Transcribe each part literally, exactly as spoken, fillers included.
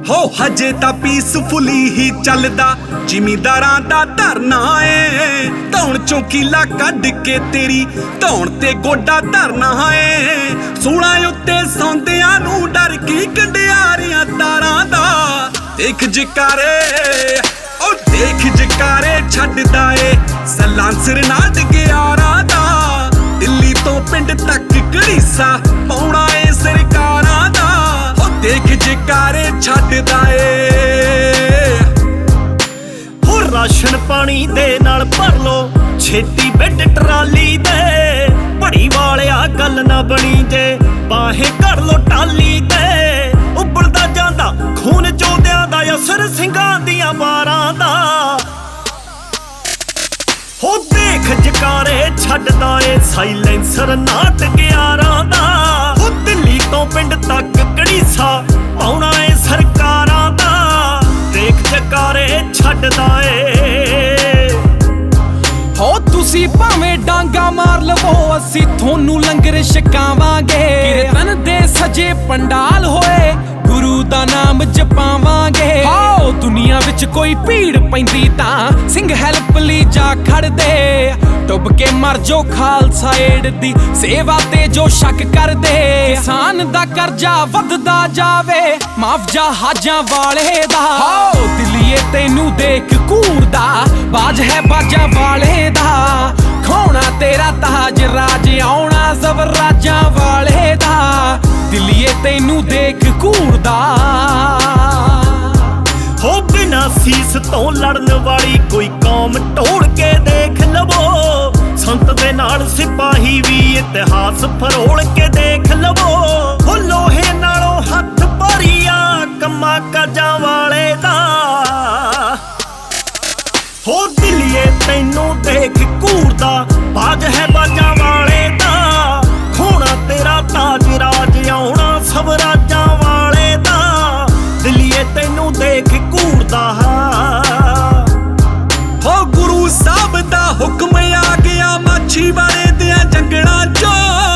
ਹੋ ਹਜੇ ਤਾਂ ਪੀਸਫੁਲੀ ਹੀ ਚੱਲਦਾ ਜ਼ਿਮੀਂਦਾਰਾਂ ਦਾ ਧਰਨਾ ਏ। ਧੌਣ ਚੋਂ ਕੀਲਾ ਕੱਢ ਕੇ ਤੇਰੀ ਧੌਣ ਤੇ ਗੋਡਾ ਧਰਨਾ ਏ। ਸੂਲਾਂ ਉੱਤੇ ਸੌਂਦਿਆਂ ਨੂੰ ਡਰ ਕੀ ਕੰਡਿਆਰੀਆਂ ਤਾਰਾਂ ਦਾ। ਦੇਖ ਜਕਾਰੇ ਉਹ ਦੇਖ ਜਕਾਰੇ ਛੱਡਦਾ ਏ ਸਲਾਂਸਰ ਨਾਟ ਗਿਆਰਾਂ ਦਾ। ਦਿੱਲੀ ਤੋਂ ਪਿੰਡ ਤੱਕ ਘੜੀਸਾ ਪਾਉਣਾ ਏ ਸਰਕਾਰਾਂ ਦਾ। ਉਹ ਦੇਖ ਜਕਾਰੇ ਛੱਡਦਾ ਏ। ਹੋ ਰਾਸ਼ਨ ਪਾਣੀ ਦੇ ਨਾਲ ਭਰ ਲੋ ਛੇਤੀ ਬੈੱਡ ਟਰਾਲੀ ਦੇ। ਬੜੀ ਵਾਲਿਆ ਗੱਲ ਨਾ ਬਣੀ ਜੇ ਬਾਹੇ ਘੜ ਲੋ ਟਾਲੀ ਤੇ। ਉੱਬਲਦਾ ਜਾਂਦਾ ਖੂਨ ਚੋਦਿਆਂ ਦਾ ਅਸਰ ਸਿੰਘਾਂ ਦੀਆਂ ਬਾਰਾਂ ਦਾ। ਹੋ ਦੇਖ ਜਕਾਰੇ ਛੱਡਦਾ ਏ ਸਾਈਲੈਂਸਰ ਨਾਟ ਗਿਆਰਾਂ ਦਾ। ਹੋ ਦਿੱਲੀ ਤੋਂ ਪਿੰਡ ਤੱਕ ਘੜੀਸਾ ਪਾਉਣਾ ਏ ਸਰਕਾਰਾਂ ਦਾ। ਦੇਖ ਜਕਾਰੇ ਛੱਡਦਾ ਏ। ਹੋ ਤੁਸੀਂ ਭਾਵੇਂ ਡਾਂਗਾ ਮਾਰ ਲਵੋ ਅਸੀਂ ਤੁਹਾਨੂੰ ਲੰਗਰ ਛਕਾਵਾਂਗੇ। ਕੀਰਤਨ ਦੇ ਸਜੇ ਪੰਡਾਲ ਹੋਏ ਗੁਰੂ ਦਾ ਨਾਮ ਜਪਾਵਾਂਗੇ। ਹੋ ਦੁਨੀਆ ਵਿੱਚ ਕੋਈ ਭੀੜ ਪੈਂਦੀ ਤਾਂ ਸਿੰਘ ਹੈਲਪ ਲਈ ਜਾ ਖੜਦੇ। ਡੁੱਬ ਕੇ ਮਰ ਜੋ ਖਾਲਸਾ ਏਡ ਦੀ ਸੇਵਾ ਤੇ ਜੋ ਸ਼ੱਕ ਕਰਦੇ। ਕਿਸਾਨ ਦਾ ਕਰਜ਼ਾ ਵੱਧਦਾ ਜਾਵੇ ਮੁਆਵਜ਼ਾ ਹਾਜਾਂ ਵਾਲੇ ਦਾ। ਹੋ ਦਿੱਲੀਏ ਤੈਨੂੰ ਦੇਖ ਘੂਰਦਾ ਬਾਜ ਹੈ ਬਾਜਾਂ ਵਾਲੇ ਦਾ। ਖੋਣਾ ਤੇਰਾ ਤਾਜ ਰਾਜ ਆਉਣਾ ਜ਼ਵਰਾਜਾਂ ਵਾਲੇ ਦਾ। ਦਿੱਲੀਏ ਤੈਨੂੰ ਦੇਖ ਘੂਰਦਾ। ਹੋ ਬਿਨਾਂ ਸੀਸ ਤੋਂ ਲੜਨ ਵਾਲੀ ਕੋਈ ਕੌਮ ਢੋਲ ਕੇ ਦੇਖ ਲਵੋ। ਸੰਤ ਦੇ ਨਾਲ ਸਿਪਾਹੀ ਵੀ ਇਤਿਹਾਸ ਫਰੋਲ ਕੇ ਦੇਖ ਲਵੋ। ਹੋ ਲੋਹੇ ਨਾਲੋਂ ਹੱਥ ਭਾਰੀਆ ਕੰਮਾਂ ਕਾਜਾਂ ਵਾਲੇ ਦਾ। ਹੋ ਦਿੱਲੀਏ ਤੈਨੂੰ ਦੇਖ ਘੂਰਦਾ ਬਾਜ ਹੈ ਬਾਜਾਂ ਵਾਲੇ ਦਾ। ਖੋਣਾ ਤੇਰਾ ਤਾਜ ਰਾਜ ਆਉਣਾ ਸਭ ਰਾਜਾਂ ਵਾਲੇ ਦਾ। ਦਿੱਲੀਏ ਤੈਨੂੰ ਦੇਖ ਘੂਰਦਾ। ਹੋ ਗੁਰੂ ਸਾਹਿਬ ਦਾ ਹੁਕਮ ਆ ਗਿਆ ਮਾਛੀਵਾੜੇ ਦਿਆਂ ਜੰਗਲਾਂ ਚੋਂ।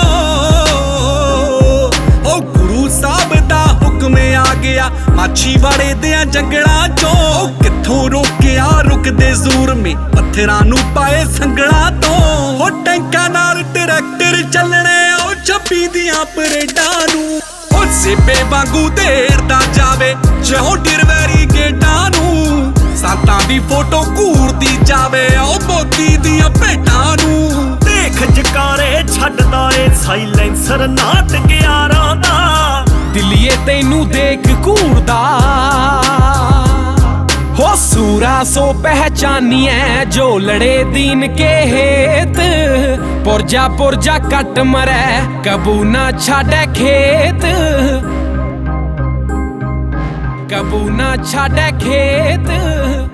ਹੋ ਗੁਰੂ ਸਾਹਿਬ ਦਾ ਹੁਕਮ ਆ ਗਿਆ ਮਾਛੀਵਾੜੇ ਦਿਆਂ ਜੰਗਲਾਂ ਚੋਂ। ਕਿੱਥੋਂ ਰੋਕਿਆ ਰੁਕਦੇ ਜ਼ੂਰਮੇ ਪੱਥਰਾਂ ਨੂੰ ਪਾਏ ਸੰਗਲਾਂ ਤੋਂ। ਹੋ ਟੈਂਕਾਂ ਨਾਲ ਟਰੈਕਟਰ ਚੱਲਣੇ ਉਹ ਛੱਬੀ ਦੀਆਂ ਪਰੇਡਾਂ ਨੂੰ। ਉਹ ਸੇਬੇ ਵਾਂਗੂ ਢੇਰਦਾ ਜਾਵੇ ਚੌਂਡਰ ਵੈਰੀਗੇਟਾਂ ਨੂੰ। ਸੰਤਾਂ ਦੀ ਫੋਟੋ ਘੂਰਦੀ ਜਾਵੇ ਉਹ ਮੋਦੀ ਦੀਆਂ ਭੇਟਾਂ ਨੂੰ। ਦੇਖ ਜਕਾਰੇ ਛੱਡਦਾ ਏ ਸਾਈਲੈਂਸਰ ਨਾਟ ਗਿਆਰਾਂ ਦਾ। ਦਿੱਲੀਏ ਤੈਨੂੰ ਦੇਖ ਘੂਰਦਾ। ਹੋ ਸੂਰਾ ਸੋ ਪਹਿਚਾਨੀਐ ਜੋ ਲੜੇ ਦੀਨ ਕੇ ਹੇਤ। ਪੁਰਜਾ ਪੁਰਜਾ ਕੱਟ ਮਰੈ ਕਬੂ ਨਾ ਛਾੜੈ ਖੇਤ। ਕਬੂ ਨਾ ਛਾੜੈ ਖੇਤ।